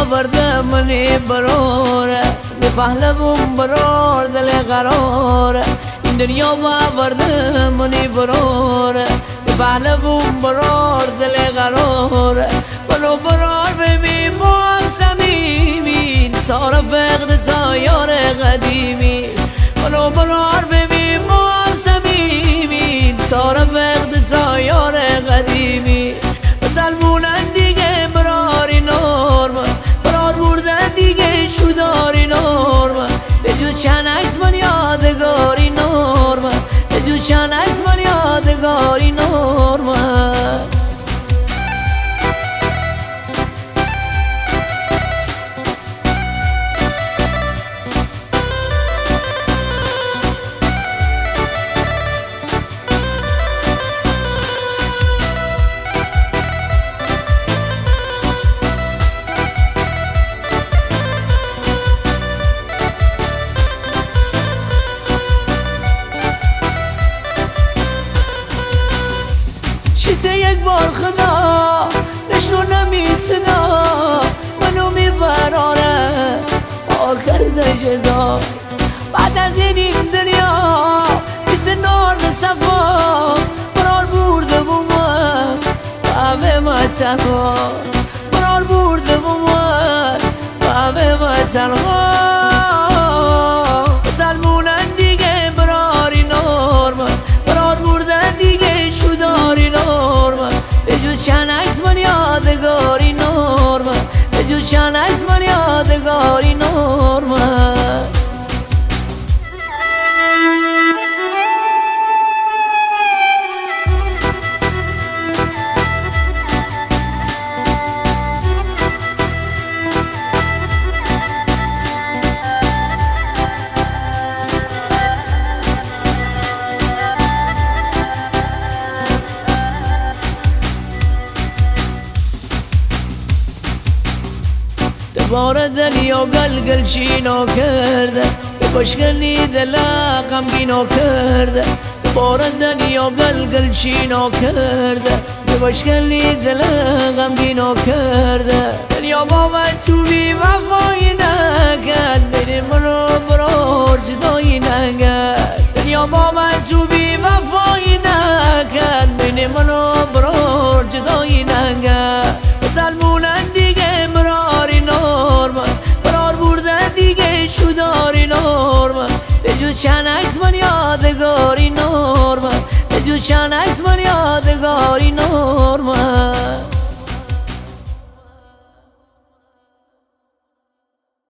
آورده منی براره به پهلوم برار دل قراره این دنیا آورده منی براره به پهلوم برار دل قراره منو برار ببین با هم صمیمی سارا فقد سایار قدیمی منو برار ببین با هم صمیمی سارا فقد سایار قدیمی سلمونن دیگه براری نورما برار بردن دیگه شداری نورما به جز شنکس من یادگاری نورما به جز شنکس من یادگاری نورما شیسه یک بار خدا نشون نمیسدا منو میبراره کرده جدا بعد از این دنیا مثل نار صفا برار برده بومن همه مطلقا برار برده بومن همه مطلقا سلمونن دیگه براری نورمن برار بردن دیگه شداری نورمن به جز شنکس من یادگاری نورمن به جز شنکس من یادگاری نورمن دوباره دلیا گلگل چینو کرده به بشکنی دلا غمگینو کرده دوباره دلیا گلگل چینو کرده به بشکنی دلا غمگینو کرده دنیا با من تو بی وفایی نکرد بری منو برار جدایی نکرد دنیا با من تو بی وفایی نکرد بری منو برار جدایی نکرد سلمونن دیگه براری نورمن برار بردن دیگه شداری نورمن به جز شنکس من یادگاری نورمن به جز شنکس من یادگاری نورمن